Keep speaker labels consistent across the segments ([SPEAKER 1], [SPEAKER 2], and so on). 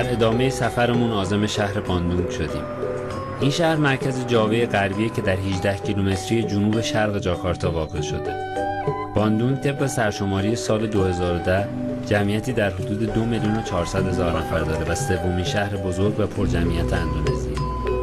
[SPEAKER 1] در ادامه سفرمون عازم شهر باندونگ شدیم. این شهر مرکز جاوه غربیه که در 18 کیلومتری جنوب شرق جاکارتا واقع شده. باندونگ طبق سرشماری سال 2010 جمعیتی در حدود 2,400,000 نفر داره و سومین شهر بزرگ و پرجمعیت اندونزی.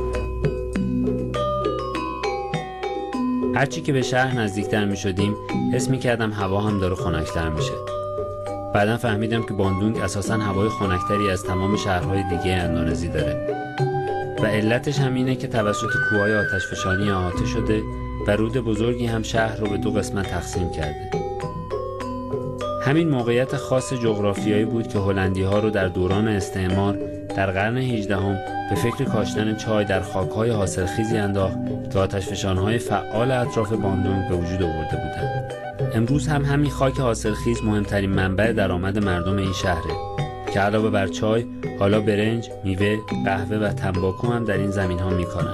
[SPEAKER 1] هرچی که به شهر نزدیکتر می شدیم حس می کردم هوا هم داره خنک‌تر میشه. بعداً فهمیدم که باندونگ اساساً هوای خنک‌تری از تمام شهرهای دیگه اندونزی داره و علتش هم اینه که توسط کوههای آتشفشانی احاطه شده و رود بزرگی هم شهر رو به دو قسمت تقسیم کرده. همین موقعیت خاص جغرافیایی بود که هلندی‌ها رو در دوران استعمار در قرن 18 به فکر کاشتن چای در خاک‌های حاصلخیزی انداخت که آتشفشان‌های فعال اطراف باندونگ به وجود آورده بودند. امروز هم همین خاک حاصلخیز مهمترین منبع درآمد مردم این شهره که علاوه بر چای، حالا برنج، میوه، قهوه و تنباکو هم در این زمین‌ها می‌کارند.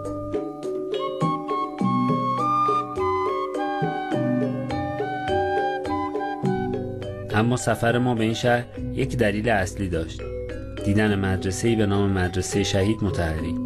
[SPEAKER 1] اما سفر ما به این شهر یک دلیل اصلی داشت: دیدن مدرسه‌ای به نام مدرسه شهید مطهری.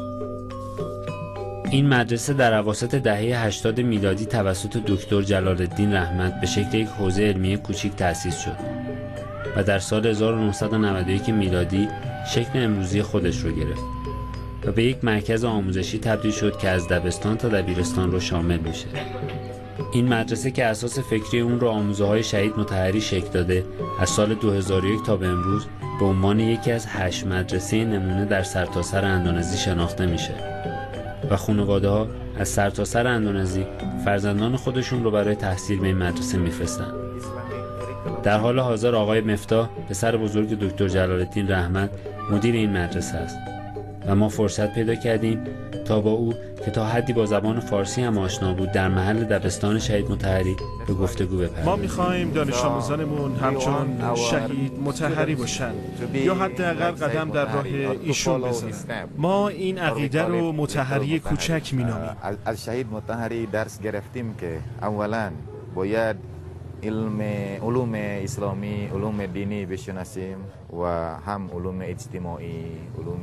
[SPEAKER 1] این مدرسه در اواسط دهه 80 میلادی توسط دکتر جلال الدین رحمت به شکل یک حوزه علمی کوچیک تأسیس شد و در سال 1991 میلادی شکل امروزی خودش رو گرفت و به یک مرکز آموزشی تبدیل شد که از دبستان تا دبیرستان رو شامل میشه. این مدرسه که اساس فکری اون رو آموزه‌های شهید مطهری شکل داده، از سال 2001 تا به امروز به عنوان یکی از 8 مدرسه نمونه در سرتاسر اندونزی شناخته میشه و خانواده‌ها از سرتاسر اندونزی فرزندان خودشون رو برای تحصیل به این مدرسه میفرستن. در حال حاضر آقای مفتاح، پسر بزرگ دکتر جلال الدین رحمت، مدیر این مدرسه است و ما فرصت پیدا کردیم تا با او که تا حدی با زبان فارسی هم آشنا بود در محل دبستان شهید مطهری به گفتگو بپردازیم.
[SPEAKER 2] ما می‌خوایم دانش آموزانمون همچون شهید مطهری باشن یا حداقل قدم در راه ایشون بذارن. ما این عقیده رو مطهری کوچک می‌نامیم.
[SPEAKER 3] از شهید مطهری درس گرفتیم که اولا باید علوم اسلامی، علوم دینی بشناسیم و هم علوم اجتماعی، علوم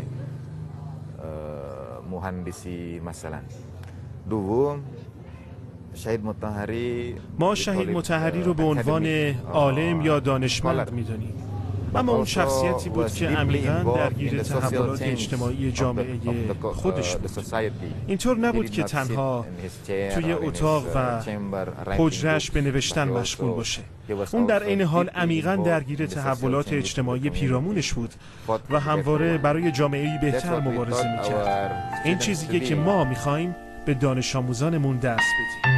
[SPEAKER 3] مهندسی مثلا. دوم، شهید مطهری،
[SPEAKER 2] ما شهید مطهری رو به عنوان عالم یا دانشمند می‌دانیم. اما اون شخصیتی بود که عمیقاً درگیر تحولات اجتماعی جامعه خودش بود. اینطور نبود که تنها توی اتاق و حجره‌اش به نوشتن مشغول باشه. اون در عین حال عمیقاً درگیر تحولات اجتماعی پیرامونش بود و همواره برای جامعه‌ای بهتر مبارزه می‌کرد. این چیزیه که ما می‌خوایم به دانش آموزانمون درس بدیم.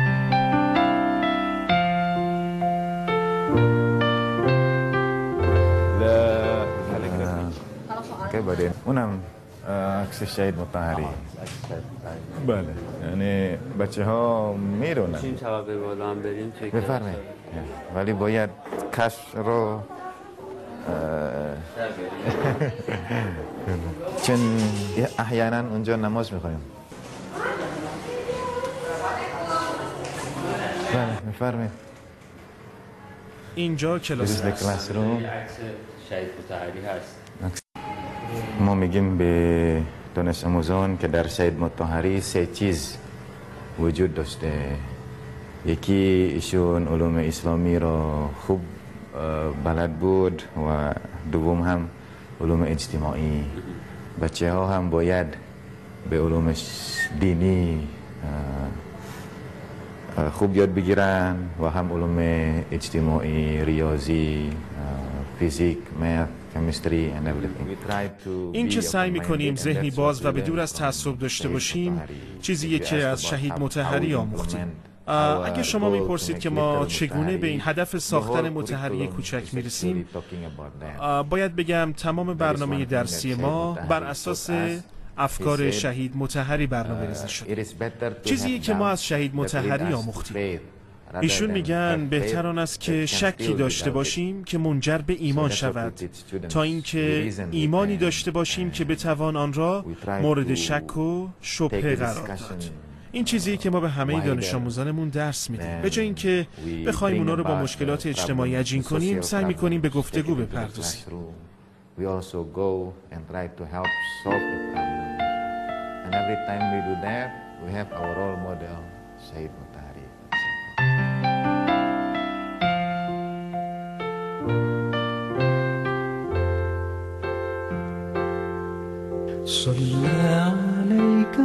[SPEAKER 3] بعدين اونم عکس شهید مطهری. بله، یعنی بچه‌ها میرونن.
[SPEAKER 1] این طبقه بالا هم بریم
[SPEAKER 3] بفرمایید، ولی باید کش رو چون احیانا اونجا نماز میخوایم. بله، بفرمایید.
[SPEAKER 2] اینجا کلاس
[SPEAKER 3] است.
[SPEAKER 1] شهید مطهری هست.
[SPEAKER 3] ما میگیم به دانش آموزان که در شهید مطهری 3 چیز وجود داشته. یکی ایشون علوم اسلامی را خوب بلد بود و دوم هم علوم اجتماعی. بچه ها هم باید به علوم دینی خوب یاد بگیرن و هم علوم اجتماعی، ریاضی، فیزیک، ماث،
[SPEAKER 2] این که سعی می‌کنیم ذهنی باز و بدور از تعصب داشته باشیم چیزیه که از شهید مطهری آموختیم. اگه شما میپرسید که ما چگونه به این هدف ساختن مطهری کوچک میرسیم، باید بگم تمام برنامه درسی ما بر اساس افکار شهید مطهری برنامه‌ریزی شده. چیزیه که ما از شهید مطهری آموختیم. ایشون میگن بهتر آن است که شکی داشته باشیم که منجر به ایمان شود تا اینکه ایمانی داشته باشیم که بتوان آن را مورد شک و شبهه قرار داد. این چیزیه که ما به همه دانش آموزانمون درس میدیم. به جای اینکه بخوایم اونا رو با مشکلات اجتماعی عجین کنیم، سعی میکنیم به گفتگو بپردازیم.
[SPEAKER 3] we also go and try to help solve the problem. And every time we do that, we have our role model, Syed Mutahari.
[SPEAKER 4] صلى عليك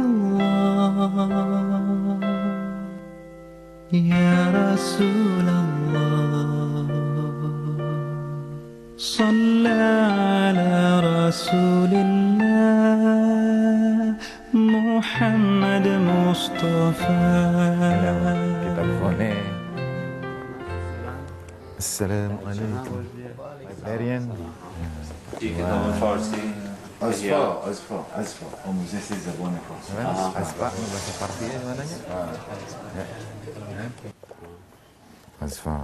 [SPEAKER 4] الله يا رسول الله صلى على رسول الله محمد مصطفى
[SPEAKER 3] Kita phone. Assalamualaikum. Librarian.
[SPEAKER 5] Azfa. Muzesi zabon farsi.
[SPEAKER 3] Azfa ni bahasa Farsi ya mananya? Azfa.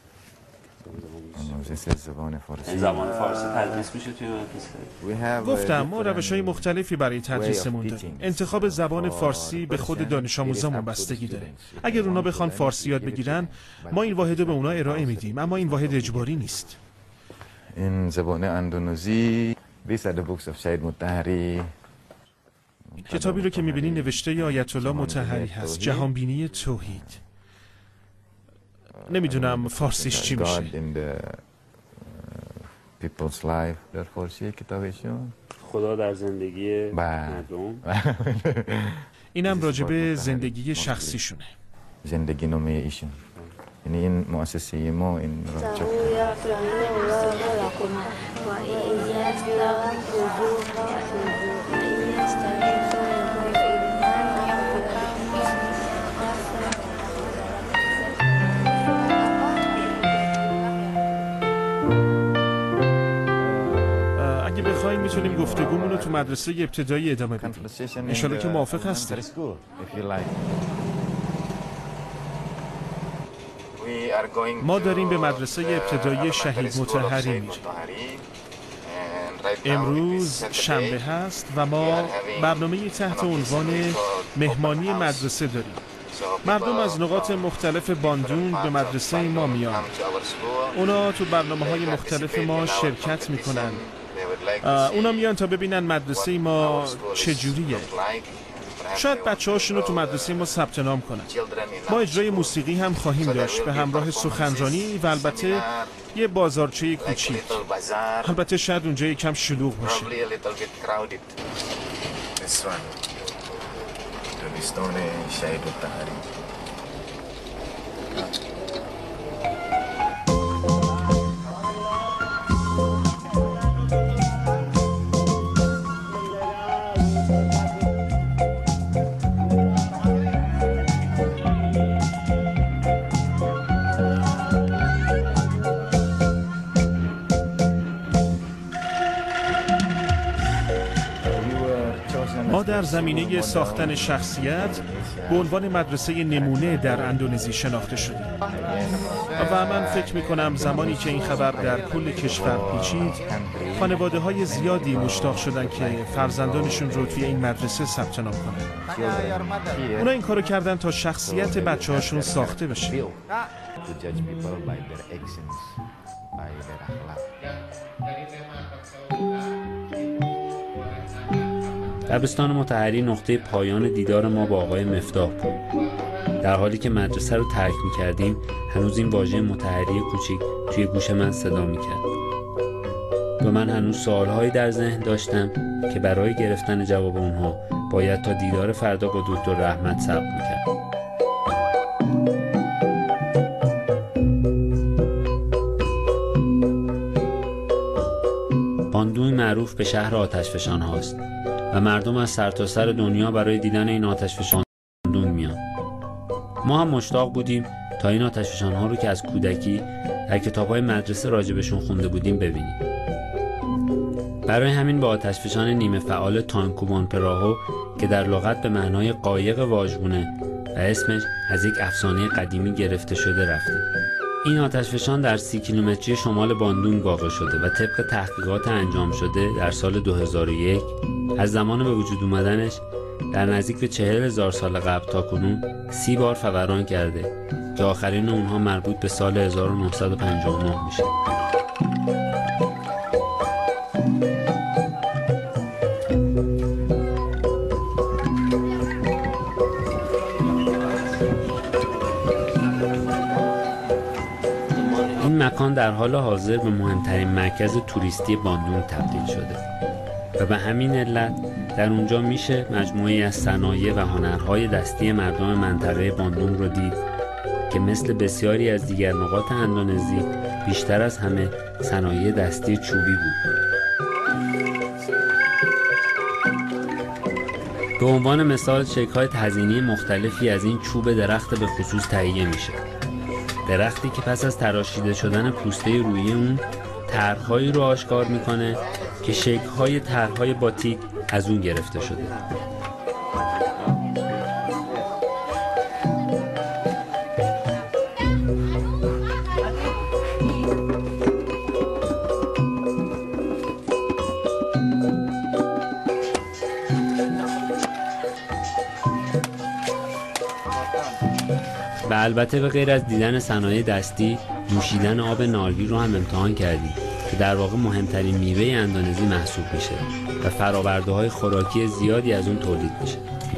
[SPEAKER 3] Muzesi zabon farsi.
[SPEAKER 1] زبان فارسی تدریس میشه توی مدرسه؟
[SPEAKER 3] We have
[SPEAKER 2] گفتم ما روش‌های مختلفی برای تدریسمون داریم. انتخاب زبان فارسی به خود دانش آموزامون بستگی داره. اگر اونا بخوان فارسی یاد بگیرن، ما این واحد رو به اونا ارائه میدیم، اما این واحد اجباری نیست.
[SPEAKER 3] in زبان اندونزی. These are the books of Syed Mutahari.
[SPEAKER 2] کتابی رو که می‌بینی نوشته آیت الله مطهری هست، جهانبینی توحید. نمیدونم فارسیش چی میشه.
[SPEAKER 3] God in the people's life. در فارسی کتابشون.
[SPEAKER 1] خدا در زندگی
[SPEAKER 3] بله.
[SPEAKER 1] مردم.
[SPEAKER 2] اینم راجع به زندگی شخصیشونه.
[SPEAKER 3] زندگی نامه ایشون. یعنی این مؤسسه ما این را چاپ
[SPEAKER 2] اگه بخوایم میتونیم گفتگومون رو تو مدرسه ابتدایی ادامه بدیم. انشالله که موافق هستید. ما داریم به مدرسه ابتدایی شهید مطهری میریم. امروز شنبه هست و ما برنامه تحت عنوان مهمانی مدرسه داریم. مردم از نقاط مختلف باندون به مدرسه ما میان. اونا تو برنامه‌های مختلف ما شرکت میکنن. اونا میان تا ببینن مدرسه ما چجوریه. شاید بچه‌هاشون رو تو مدرسه ما ثبت نام کنن. ما اجرای موسیقی هم خواهیم داشت به همراه سخنرانی و البته یه بازارچه کوچیک. البته شاید اونجا یکم شلوغ باشه. ما در زمینه ساختن شخصیت به عنوان مدرسه نمونه در اندونزی شناخته شدیم و من فکر می‌کنم زمانی که این خبر در کل کشور پیچید، خانواده‌های زیادی مشتاق شدن که فرزندانشون رو توی این مدرسه ثبت نام کنن. اونا این کارو کردن تا شخصیت بچه‌هاشون ساخته بشه.
[SPEAKER 1] دبستان مطهری نقطه پایان دیدار ما با آقای مفتاح بود. در حالی که مدرسه رو ترک می‌کردیم، هنوز این واژه مطهری کوچیک توی گوش من صدا می‌کرد. و من هنوز سوال‌هایی در ذهن داشتم که برای گرفتن جواب اونها باید تا دیدار فردا با دکتر رحمت صبر می‌کرد. باندون معروف به شهر آتشفشان هاست و مردم از سرتاسر دنیا برای دیدن این آتشفشان باندون میان. ما هم مشتاق بودیم تا این آتشفشان ها رو که از کودکی در کتاب‌های مدرسه راجبشون خونده بودیم ببینیم. برای همین با آتشفشان نیمه فعال تانکو پراهو که در لغت به معنای قایق واژگونه و اسمش از یک افسانه قدیمی گرفته شده رفتیم. این آتشفشان در 30 کیلومتری شمال باندون واقع شده و طبق تحقیقات انجام شده در سال 2001 از زمان به وجود اومدنش در نزدیک به 40,000 سال قبل تا کنون 30 بار فوران کرده که آخرین اونها مربوط به سال 1959 میشه. مکان در حال حاضر به مهمترین مرکز توریستی باندون تبدیل شده و به همین علت در اونجا میشه مجموعه‌ای از صنایع و هنرهای دستی مردم منطقه باندون رو دید که مثل بسیاری از دیگر نقاط اندونزی بیشتر از همه صنایع دستی چوبی بود. به عنوان مثال شکل‌های تزئینی مختلفی از این چوب درخت به خصوص تهیه میشه. درختی که پس از تراشیده شدن پوسته روی اون طرح‌هایی رو آشکار میکنه که شکل‌های طرح‌های باتیک از اون گرفته شده. و البته به غیر از دیدن صنایع دستی، نوشیدن آب نارگیل رو هم امتحان کردیم که در واقع مهمترین میوه اندونزی محسوب میشه و فرآورده‌های خوراکی زیادی از اون تولید میشه.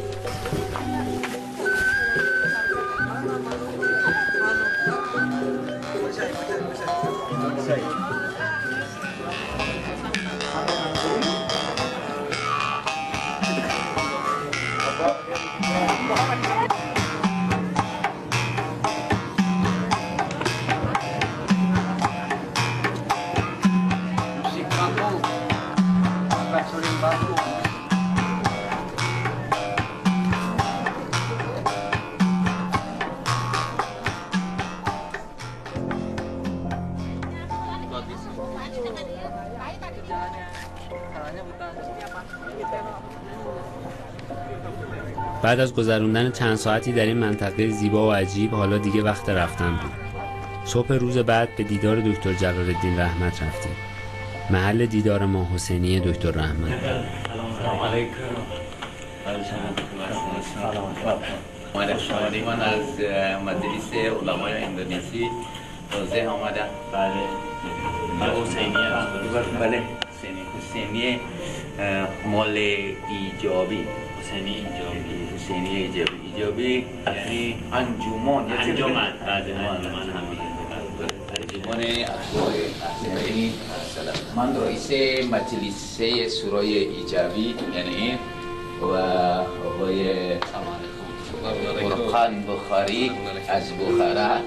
[SPEAKER 1] بعد از گذروندن چند ساعتی در این منطقه زیبا و عجیب حالا دیگه وقت رفتن بود. صبح روز بعد به دیدار دکتر جلال الدین رحمت رفتیم. محل دیدار ما حسینی دکتر رحمت.
[SPEAKER 6] سلام علیکم. من از مجلس علمای اندونزی تازه آمدم. بله. حسینی مال ایجابی. حسینی ایجابی یعنی انجمن. انجمن حسینی. من رئیس مجلس شورای ایجابی یعنی و آقای فرقان بخاری از بخارا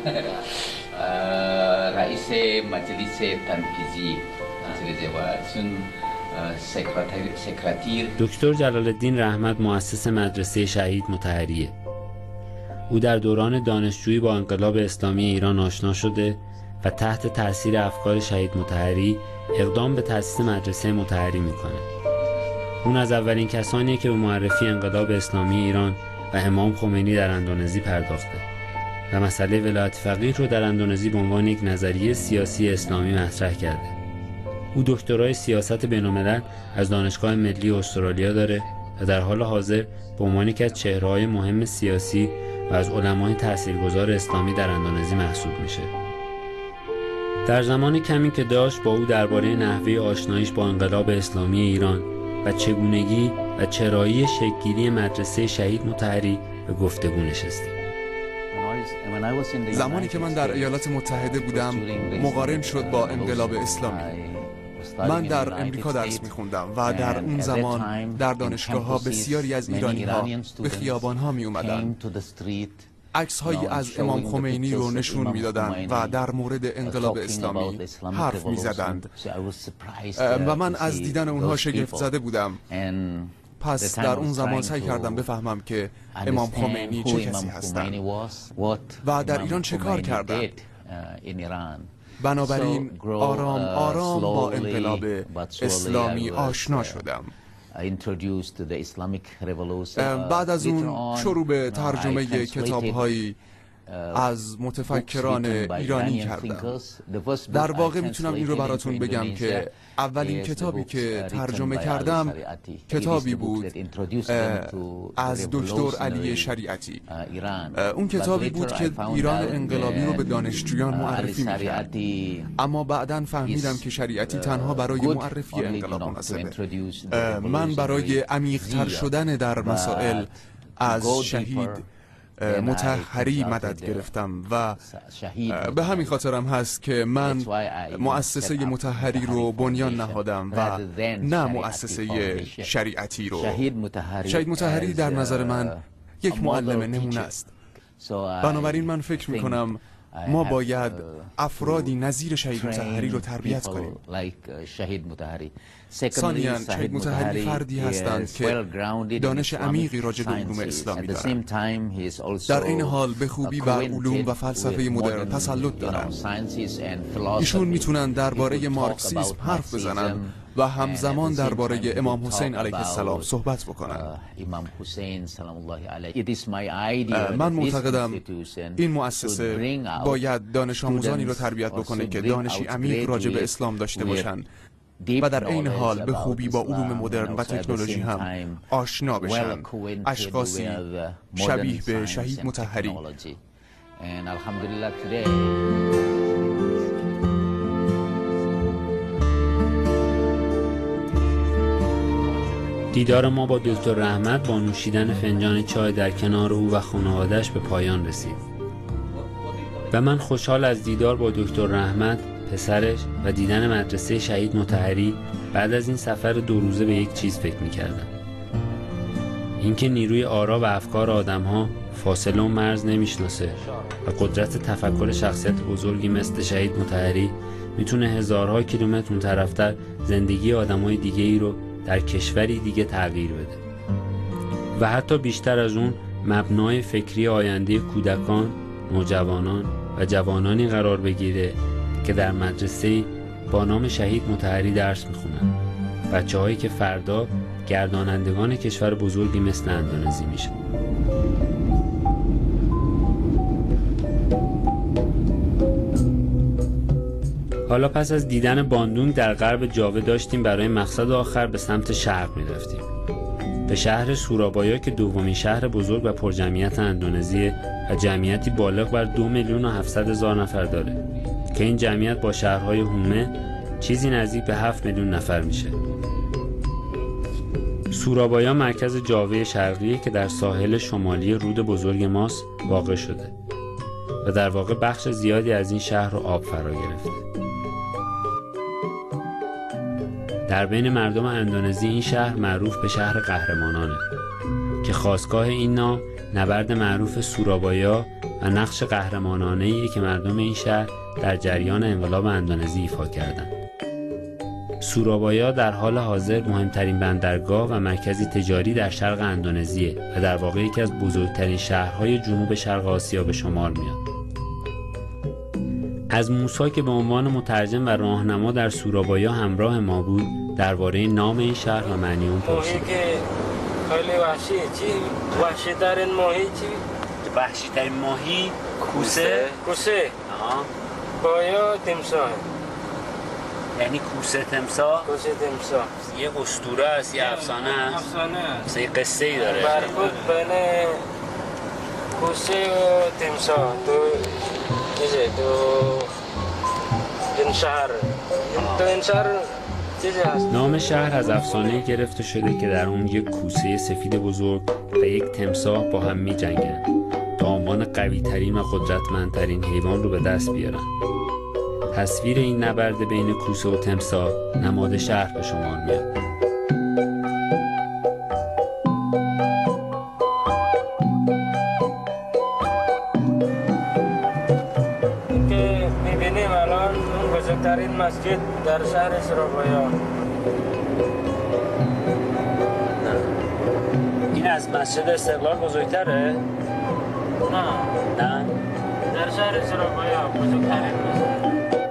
[SPEAKER 6] رئیس مجلس تنفیذی و چون سکرتیر.
[SPEAKER 1] دکتر جلال الدین رحمت مؤسس مدرسه شهید مطهریه. او در دوران دانشجویی با انقلاب اسلامی ایران آشنا شده و تحت تاثیر افکار شهید مطهری اقدام به تأسیس مدرسه مطهری میکنه. اون از اولین کسانیه که به معرفی انقلاب اسلامی ایران و امام خمینی در اندونزی پرداخته و مسئله ولایت فقیه رو در اندونزی به عنوان یک نظریه سیاسی اسلامی مطرح کرده. او دکترای سیاست بین‌الملل از دانشگاه ملی استرالیا داره و در حال حاضر به عنوان یکی از چهره‌های مهم سیاسی و از علمای تاثیرگذار اسلامی در اندونزی محسوب میشه. در زمان کمی که داشت با او درباره نحوه آشناییش با انقلاب اسلامی ایران و چگونگی و چرایی شکل‌گیری مدرسه شهید مطهری به گفتگو نشستیم.
[SPEAKER 7] زمانی که من در ایالات متحده بودم مقارن شد با انقلاب اسلامی. من در امریکا درس می‌خوندم و در اون زمان در دانشگاه‌ها بسیاری از ایرانی‌ها به خیابان‌ها می‌اومدن. عکس‌هایی از امام خمینی رو نشون می‌دادند و در مورد انقلاب اسلامی حرف می‌زدند و من از دیدن اونها شگفت زده بودم. پس در اون زمان سعی کردم بفهمم که امام خمینی چه کسی هستند و در ایران چه کار کردند. بنابراین آرام آرام با انقلاب اسلامی آشنا شدم. بعد از اون شروع به ترجمه کتاب‌هایی از متفکران ایرانی کردم. در واقع میتونم این رو براتون بگم که اولین کتابی که ترجمه کردم کتابی بود از دکتر علی شریعتی. اون کتابی بود که ایران انقلابی رو به دانشجویان معرفی می‌کرد. اما بعداً فهمیدم که شریعتی تنها برای معرفی انقلاب مناسبه. من برای عمیق‌تر شدن در مسائل از شهید مطهری مدد گرفتم و به همین خاطرم هست که من مؤسسه مطهری رو بنیان نهادم و نه مؤسسه شریعتی رو. شهید مطهری در نظر من یک معلم نمونه است. بنابراین من فکر میکنم ما باید افرادی نظیر شهید مطهری رو تربیت کنیم. ثانیاً شهید مطهری فردی هستند که دانش عمیقی راجع به علوم اسلامی دارند. در این حال به خوبی بر علوم و فلسفه مدرن تسلط دارند. ایشون میتونن درباره مارکسیسم حرف بزنن و همزمان درباره امام حسین علیه السلام صحبت بکنن. من معتقدم این مؤسسه باید دانش آموزانی رو تربیت بکنه که دانشی عمیق راجع به اسلام داشته باشن و در این حال به خوبی با علوم مدرن و تکنولوژی هم آشنا بشن. اشخاصی شبیه به شهید مطهری.
[SPEAKER 1] دیدار ما با دکتر رحمت با نوشیدن فنجان چای در کنار او و خانواده‌اش به پایان رسید و من خوشحال از دیدار با دکتر رحمت، پسرش و دیدن مدرسه شهید مطهری بعد از این سفر 2 روزه به یک چیز فکر می‌کردم. اینکه نیروی آرا و افکار آدم‌ها فاصله و مرز نمی‌شناسه و قدرت تفکر شخصیت بزرگی مثل شهید مطهری میتونه هزارها کیلومتر اون طرفتر زندگی آدم‌های دیگه‌ای رو در کشوری دیگه تغییر بده و حتی بیشتر از اون مبنای فکری آینده کودکان، نوجوانان و جوانانی قرار بگیره که در مدرسه با نام شهید مطهری درس میخونن. بچه‌هایی که فردا گردانندگان کشور بزرگی مثل اندونزی میشن. حالا پس از دیدن باندونگ در غرب جاوه داشتیم برای مقصد آخر به سمت شرق می‌رفتیم. به شهر سورابایا که دومین شهر بزرگ و پرجمعیت اندونزی و جمعیتی بالغ بر 2,700,000 نفر داره که این جمعیت با شهرهای هومه چیزی نزدیک به 7 میلیون نفر میشه. سورابایا مرکز جاوه شرقیه که در ساحل شمالی رود بزرگ ماس واقع شده و در واقع بخش زیادی از این شهر رو آب فرا گرفته. در بین مردم اندونزی این شهر معروف به شهر قهرمانانه که خاستگاه این نام نبرد معروف سورابایا و نقش قهرمانانه‌ایه که مردم این شهر در جریان انقلاب اندونزی ایفا کردند. سورابایا در حال حاضر مهمترین بندرگاه و مرکزی تجاری در شرق اندونزیه و در واقع یکی از بزرگترین شهرهای جنوب شرق آسیا به شمار میاد. از موسی که به عنوان مترجم و راهنما در سورابایا همراه ما بود درباره نام این شهر و معنی اون پرسید.
[SPEAKER 8] خیلی وحشی چی؟ وحشی ترین ماهی چی؟
[SPEAKER 1] وحشی ترین ماهی کوسه؟
[SPEAKER 8] کوسه بایا تمساه.
[SPEAKER 1] یعنی کوسه تمساه؟
[SPEAKER 8] کوسه تمساه
[SPEAKER 1] یه اسطوره است، یه افسانه است.
[SPEAKER 8] افسانه است.
[SPEAKER 1] یه قصه ای داره.
[SPEAKER 8] مربوط بین کوسه و تمساه تو این شهر چیزی هست.
[SPEAKER 1] نام شهر از افسانه گرفته شده که در اون یک کوسه سفید بزرگ و یک تمساح با هم می جنگن تا عنوان قوی ترین و قدرتمندترین حیوان رو به دست بیارن. تصویر این نبرد بین کوسه و تمساح نماد شهر به شمار میاد.
[SPEAKER 8] که میبینیم الان اون بزرگترین مسجد در شهر سورابایا.
[SPEAKER 1] این از مسجد استقلال بزرگتره؟ نه
[SPEAKER 8] در شهر سورابایا بزرگترین مسجد.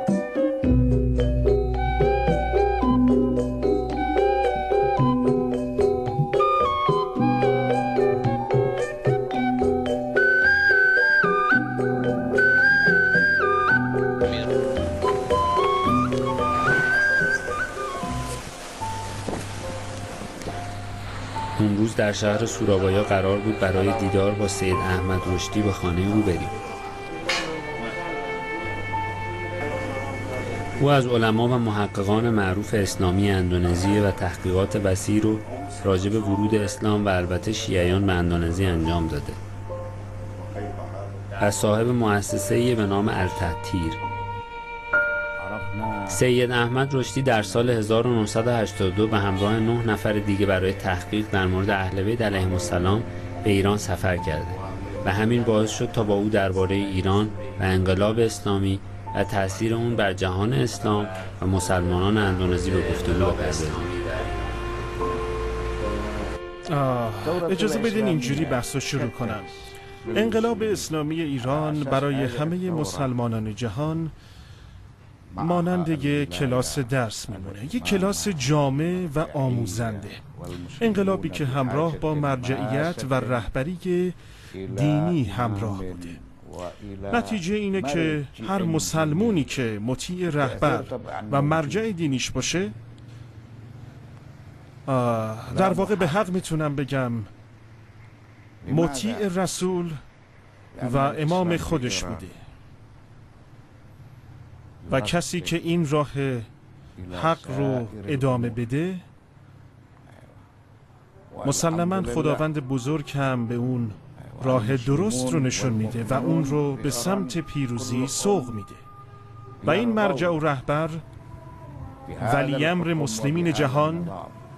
[SPEAKER 1] اون روز در شهر سورابایا قرار بود برای دیدار با سید احمد رشدی به خانه او بریم. او از علما و محققان معروف اسلامی اندونزی و تحقیقات وسیع رو راجع به ورود اسلام و البته شیعیان به اندونزی انجام داده. و صاحب مؤسسه‌ای به نام التطهیر. سید احمد رشدی در سال 1982 به همراه 9 نفر دیگه برای تحقیق در مورد اهل بیت علیهم السلام به ایران سفر کرده و همین باعث شد تا با او درباره ایران و انقلاب اسلامی و تأثیر اون بر جهان اسلام و مسلمانان اندونزی به گفتگو بپردازیم.
[SPEAKER 2] اجازه بدین اینجوری بحث رو شروع کنم. انقلاب اسلامی ایران برای همه مسلمانان جهان مانند یک کلاس درس میمونه، یک کلاس جامع و آموزنده. انقلابی که همراه با مرجعیت و رهبری دینی همراه بوده. نتیجه اینه که هر مسلمونی که مطیع رهبر و مرجع دینیش باشه، در واقع به حق میتونم بگم مطیع رسول و امام خودش بوده و کسی که این راه حق رو ادامه بده مسلماً خداوند بزرگ هم به اون راه درست رو نشون میده و اون رو به سمت پیروزی سوق میده. و این مرجع و رهبر ولی امر مسلمین جهان،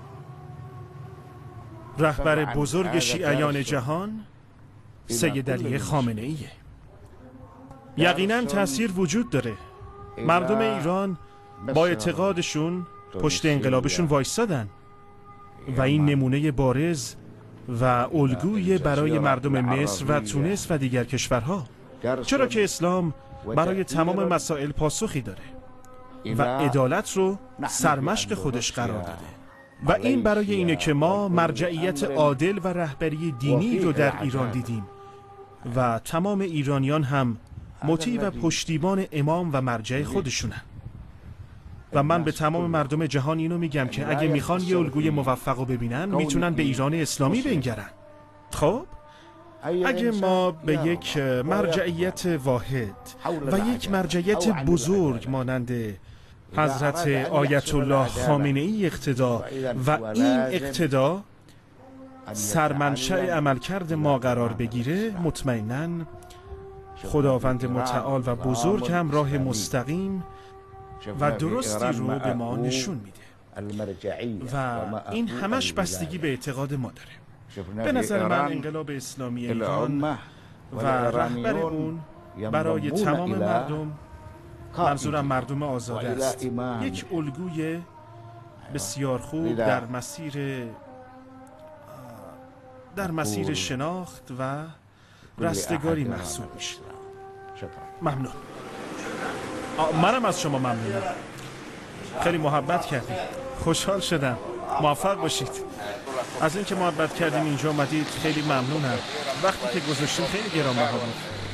[SPEAKER 2] رهبر بزرگ شیعیان جهان، سید علی خامنه ایه. یقیناً تأثیر وجود داره. مردم ایران با اعتقادشون پشت انقلابشون وایستادن و این نمونه بارز و الگوی برای مردم مصر و تونس و دیگر کشورها، چرا که اسلام برای تمام مسائل پاسخی داره و عدالت رو سرمشق خودش قرار داده و این برای اینه که ما مرجعیت عادل و رهبری دینی رو در ایران دیدیم و تمام ایرانیان هم مطیع و پشتیبان امام و مرجع خودشونن. و من به تمام مردم جهان اینو میگم که اگه میخوان یه الگوی موفق رو ببینن میتونن به ایران اسلامی بنگرن. خب اگه ما به یک مرجعیت واحد و یک مرجعیت بزرگ مانند حضرت آیت الله خامنه ای اقتدا و این اقتدا سرمنشأ عملکرد ما قرار بگیره، مطمئناً خداوند متعال و بزرگ هم راه مستقیم و درستی رو به ما نشون میده و این همش بستگی به اعتقاد ما داره. به نظر من انقلاب اسلامی ایران و رهبر اون برای تمام مردم، منظورم مردم آزاده است، یک الگوی بسیار خوب در مسیر شناخت و رستگاری محسوب میشه. ممنون. منم از شما ممنونم. خیلی محبت کردید. خوشحال شدم. موفق باشید. از اینکه محبت کردیم اینجا اومدید خیلی ممنونم. وقتی که گذاشتیم خیلی گرانبها بود.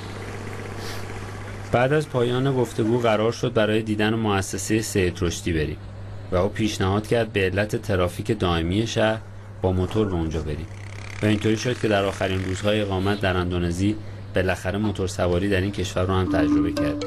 [SPEAKER 1] بعد از پایان گفتگو قرار شد برای دیدن مؤسسه سید رشدی بریم و او پیشنهاد کرد به علت ترافیک دائمی شهر با موتور به اونجا بریم. و اینطوری شد که در آخرین روزهای اقامت در اندونزی بالاخره موتور سواری در این کشور رو هم تجربه کرد.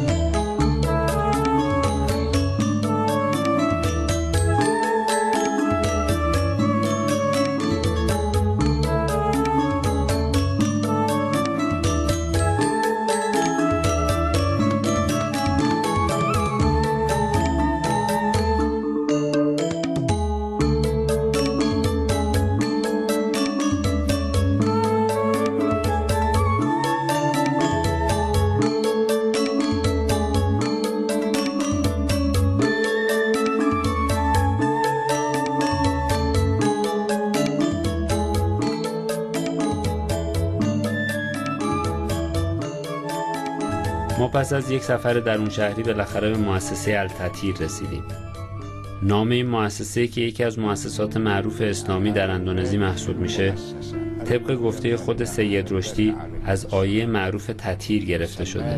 [SPEAKER 1] ما پس از یک سفر درون شهری بالاخره به مؤسسه التطهیر رسیدیم. نام این مؤسسه که یکی از مؤسسات معروف اسلامی در اندونزی محسوب میشه، طبق گفته خود سید رشدی از آیه معروف تطهیر گرفته شده.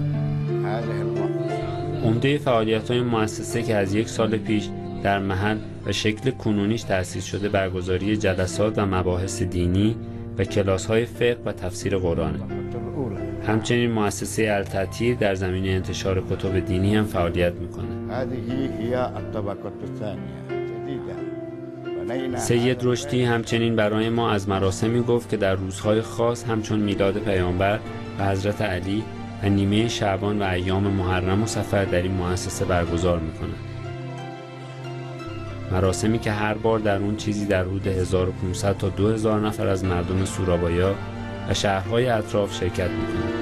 [SPEAKER 1] عمده فعالیت‌های مؤسسه که از 1 سال پیش در محل و شکل کنونیش تأسیس شده برگزاری جلسات و مباحث دینی و کلاس‌های فقه و تفسیر قرآن. همچنین مؤسسه التطهیر در زمینه انتشار کتب دینی هم فعالیت میکنه. سید رشدی همچنین برای ما از مراسمی گفت که در روزهای خاص همچون میلاد پیامبر و حضرت علی و نیمه شعبان و ایام محرم و صفر در این مؤسسه برگزار می‌کنند. مراسمی که هر بار در اون چیزی در حدود 1500 تا 2000 نفر از مردم سورابایا و شهرهای اطراف شرکت می‌کنند.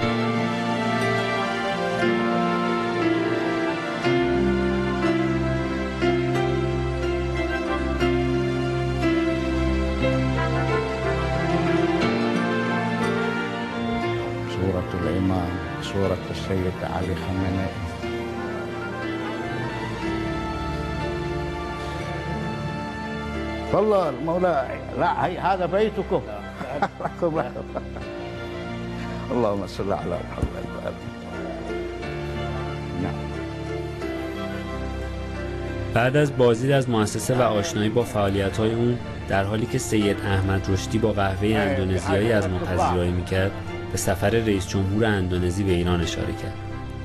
[SPEAKER 9] سورة الإمام سورة السيد علي خامنئي والله مولاي لا هذا بيتكم اللهم صل على محمد.
[SPEAKER 1] بعد از بازدید از مؤسسه و آشنایی با فعالیت‌های اون، در حالی که سید احمد رشدی با قهوه اندونزیایی از ما پذیرایی می‌کرد، به سفر رئیس جمهور اندونزی به ایران اشاره کرد.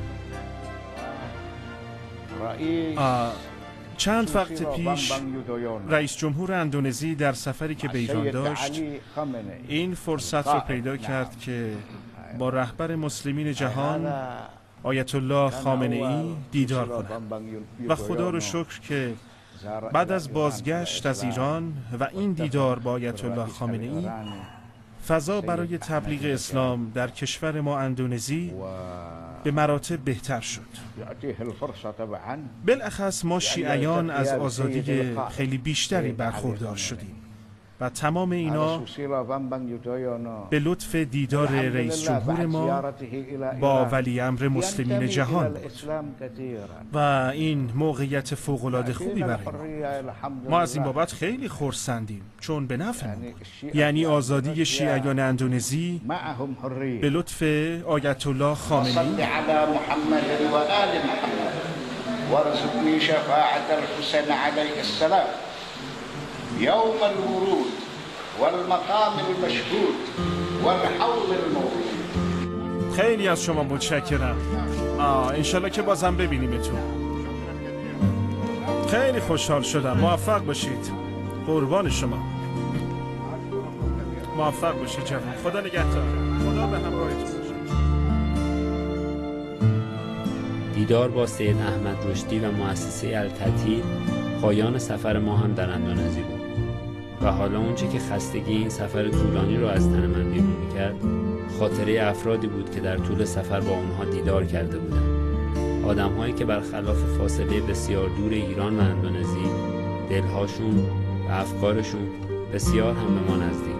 [SPEAKER 2] چند وقت پیش رئیس جمهور اندونزی در سفری که به ایران داشت این فرصت رو پیدا کرد که با رهبر مسلمین جهان آیت الله خامنه‌ای دیدار کند و خدا رو شکر که بعد از بازگشت از ایران و این دیدار با آیت الله خامنه‌ای، فضا برای تبلیغ اسلام در کشور ما اندونزی به مراتب بهتر شد. بالاخص ما شیعیان از آزادی خیلی بیشتری برخوردار شدیم و تمام اینا به لطف دیدار رئیس جمهور ما با ولی امر مسلمین جهان بود و این موقعیت فوق‌العاده خوبی برای ما از این بابت خیلی خرسندیم، چون به نفع ما بود. یعنی آزادی شیعیان اندونزی به لطف آیت الله خامنه‌ای.
[SPEAKER 9] وارزقني شفاعة الحسين عليه السلام يوم الورود والمقام المشهود والحوض الموعود.
[SPEAKER 2] خیلی از شما متشکرم. انشالله که بازم ببینیمتون. خیلی خوشحال شدم. موفق باشید. قربان شما. موفق باشید جوان. خدا نگهدار. خدا به همراهتون باشه.
[SPEAKER 1] دیدار با سید احمد رشدی و مؤسسه التطهیر پایان سفر ما هم در اندونزی بود و حالا اونچه که خستگی این سفر طولانی رو از تن من بیرون می‌کرد، خاطره افرادی بود که در طول سفر با اونها دیدار کرده بودم. آدم‌هایی که برخلاف فاصله بسیار دور ایران و اندونزی، دلهاشون و افکارشون بسیار هم به ما نزدیک.